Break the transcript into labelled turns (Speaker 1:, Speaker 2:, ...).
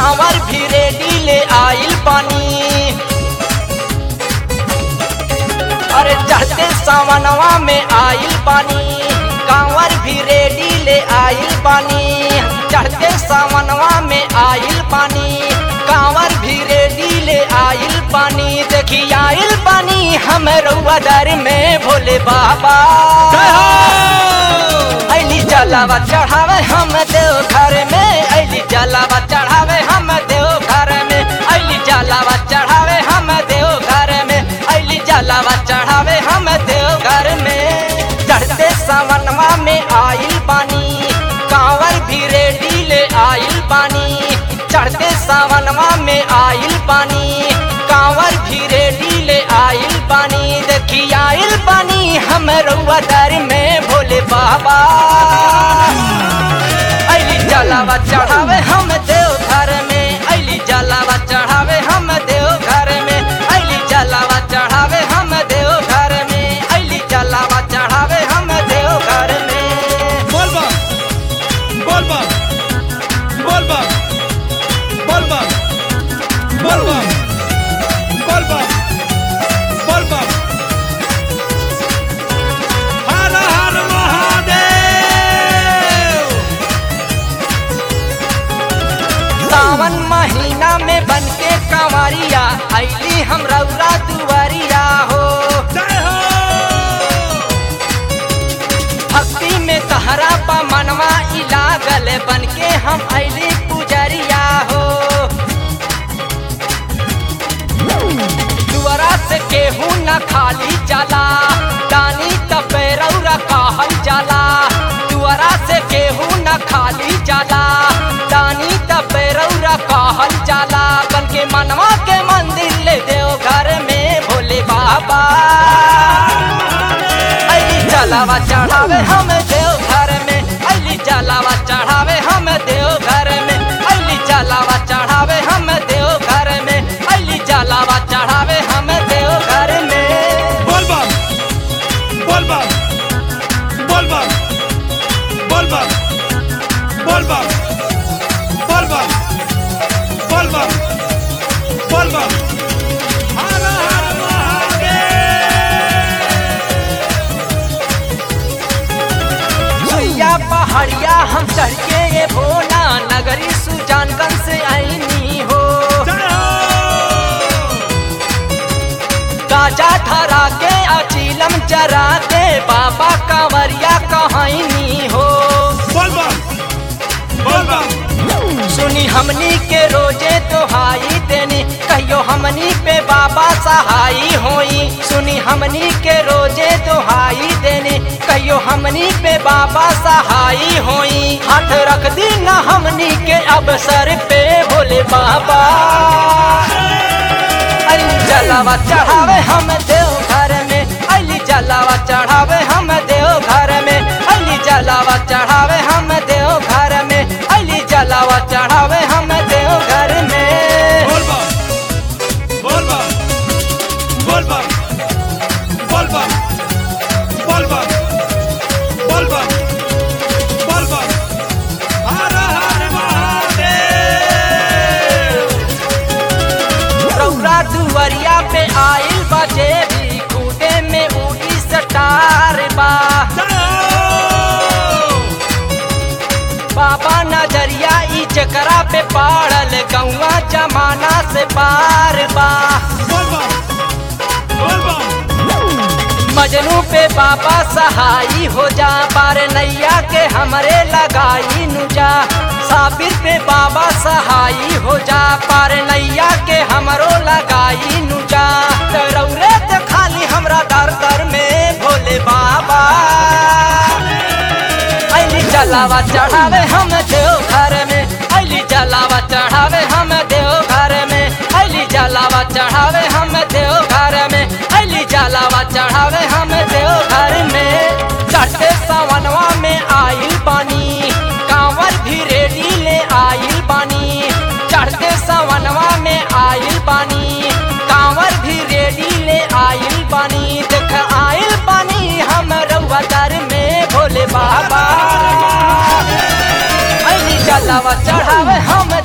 Speaker 1: कांवर भी रेडी ले आइल पानी। अरे चढ़ते सावनवा में आइल पानी, कांवर भी रेडी ले आइल पानी। चढ़ते सावनवा में आइल पानी, कांवर भी रेडी ले आइल पानी। देखी आइल पानी हम रउआ दर में भोले बाबा। अली जलावा चढ़ावे हम देव घर में, अली जलावा चढ़ावे हम देव घर में, अली जलावा चढ़ावे हम देव घर में, अली जलावा चढ़ावे हम देव घर में। चढ़ते सावनवा में आइल पानी, कांवर भी रेडी ले आइल पानी। चढ़ते सावनवा में आइल पानी, कांवर भी रेडी ले आइल पानी। देखी आइल पानी हम रउआ दर में भोले बाबा। अली जलावा चढ़ावे हम देव घर में, अली जलावा चढ़ावे हम देव घर में, अली जलावा चढ़ावे हम देव घर में, अली जलावा चढ़ावे हम देव घर में।
Speaker 2: बोल बम बोल बम बोल बम बोल बम बोल बम बोल बम बोल बम। हर हर महादेव।
Speaker 1: सावन महीना में बनके कांवरिया अली हम रउरा दुआरिया हो।
Speaker 2: जय हो।
Speaker 1: भक्ति में तहरा पा मनवा लागल, बनके हम अली पुजरिया हो। दुआरा से केहू न खाली जाला, दानी तबे रउरा कहल जाला। दुआरा से केहू न खाली जाला, दानी तबे रउरा कहल जाला। बनके मनवा के मंदिर ले देव घर में भोले बाबा। अली जलावा चढ़ावे हम देव घर में, अली जलावा चढ़ावे हम देव घर में, अली जलावा चढ़ावे हम देव घर में, अली जलावा चढ़ावे हम देव घर में।
Speaker 2: बोल बम बोल बम बोल बम बोल बम बोल बम बोल बम बोल बम बोल बम। हर हर महादेव।
Speaker 1: सुइया पहाड़िया हम चढ़ के ये भोला, नगरी सुजानगंज से आईनी हो।
Speaker 2: जय हो।
Speaker 1: गाजा धरा के अचीलम चरा के बाबा कांवरिया कहानी हो।
Speaker 2: बोल बम बोल बम।
Speaker 1: सुनी हमनी के रोजे तोहाई देनी, कहियो हमनी पे बाबा सहाई होई। सुनी हमनी के रोजे तोहाई देनी, कहियो हमनी पे बाबा सहाई होई। हाथ रख दी ना हमनी के अवसर पे भोले बाबा। अली जलावा चढ़ावे हम देव घर में, अली जलावा चढ़ावे हम देव घर में, अली जलावा चढ़ावे हम देव घर में, अली जलावा चढ़ावे हम देव घर में।
Speaker 2: बोल बम बोल बम बोल बम बोल बम बोल बम बोल बम बोल बम। हर हर महादेव।
Speaker 1: रउरा दुआरिया पे आइल बजे भी, कूदे में उड़ी सटार बा। बाबा नजरिया ई चकरा पे पाड़ल, गौवा जमाना से पार बा।
Speaker 2: बोल बम बोल बम।
Speaker 1: मजनू पे बाबा सहाई हो जा, पार नैया के हमरे लगाई नुजा। साबिर पे बाबा सहाई हो जा, पार नैया के हमरो लगाई नुजा। रउरे तो खाली हमरा दर दर में भोले बाबा। अली जलावा चढ़ावे हम देव घर में, अली जलावा चढ़ावे हम देव घर में, अली जलावा चढ़ावे हम देव घर में, अली जलावा चढ़ावे हम देव घर में। चढ़ते सावनवा में आइल पानी, कांवर भी रेडी ले आइल पानी। चढ़ते सावनवा में आइल पानी, कांवर भी रेडी ले आइल पानी। देख आइल पानी हम रउआ दर में भोले बाबा। अली जलावा चढ़ावे हम